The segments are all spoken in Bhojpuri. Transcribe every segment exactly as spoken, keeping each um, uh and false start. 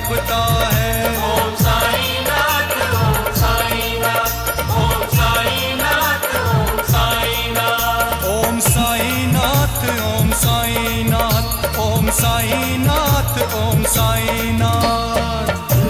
तपता है। ओम साईनाथ, ओम साईनाथ, ओम साईनाथ, ओम साईनाथ। ओम साईनाथ, ओम साईनाथ, ओम साईनाथ, ओम साईनाथ।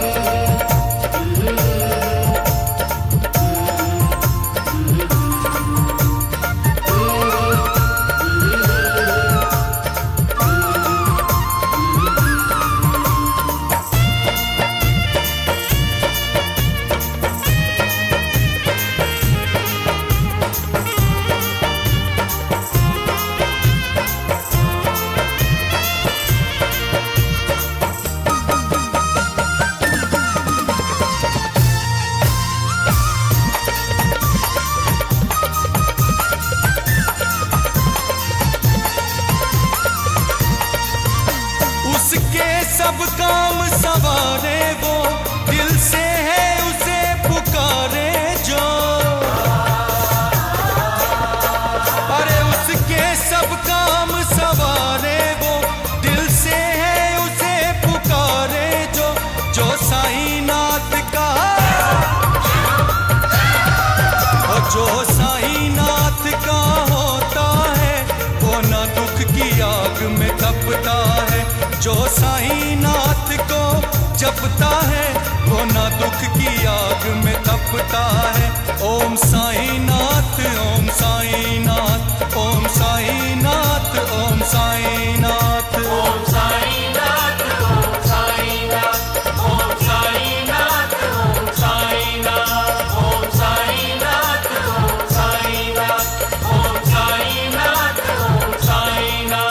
सब काम सवारे वो, दिल से है उसे पुकारे जो। अरे उसके सब काम सवारे वो, दिल से है उसे पुकारे जो। जो साईनाथ का, और जो साईनाथ का होता है वो ना दुख की आग में तपता है। जो साईनाथ को जपता है वो ना दुख की आग में तपता है। ओम साईनाथ, ओम साईनाथ, ओम साईनाथ, ओम साईनाथ। ओम साईनाथ, ओम साईनाथ, ओम साईनाथ, ओम साईनाथ, ओम साईनाथ, ओम साईनाथ, ओम साईनाथ, ओम साईनाथ।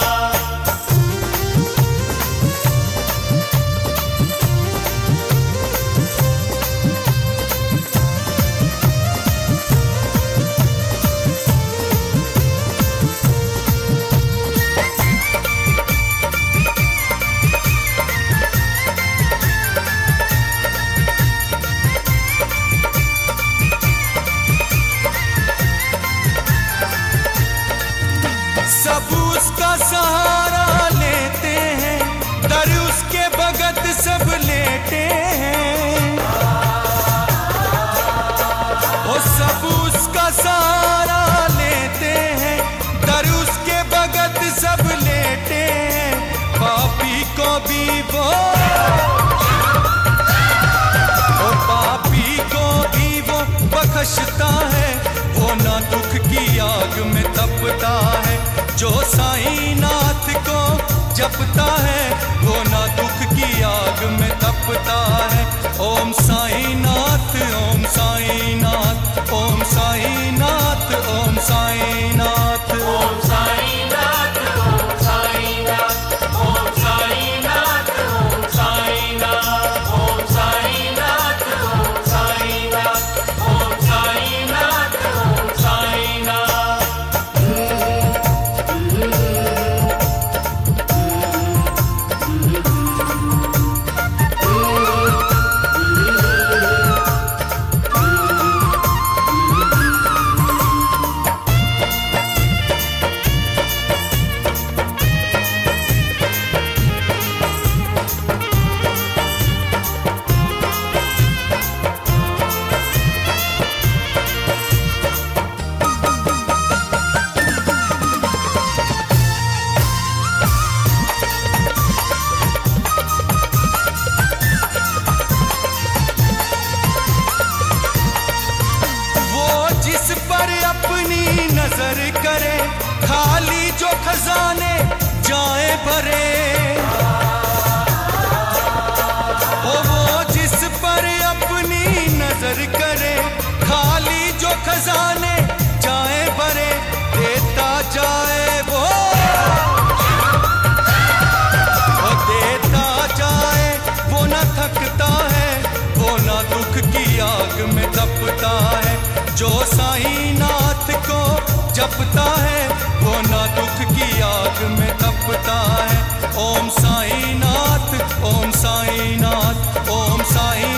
सब उसका सहारा लेते हैं, दर उसके भगत सब लेटे हैं। ओ सब उसका सहारा लेते हैं, दर उसके भगत सब लेटे हैं। पापी को भी वो, ओ पापी को भी वो बख्शता है, वो ना दुख की आग में तपता है। जो साईनाथ को जपता है वो ना दुख की आग में तपता है। ओम साईनाथ, ओम साईनाथ, ओम साईनाथ, ओम साईनाथ। ओम साईनाथ, ओम साईनाथ, ओम साईनाथ, ओम साईनाथ, ओम साईनाथ, ओम साईनाथ, ओम साईनाथ, ओम साईनाथ। नजर करे खाली जो खजाने जाए भरे। ओ वो जिस पर अपनी नजर करे खाली जो खजाने जाए भरे। देता जाए वो, वो देता जाए वो न थकता है, वो ना दुख की आग में तपता है। जो साईनाथ को जपता है वो ना दुख की आग में तपता है। ओम साईनाथ, ओम साईनाथ, ओम साई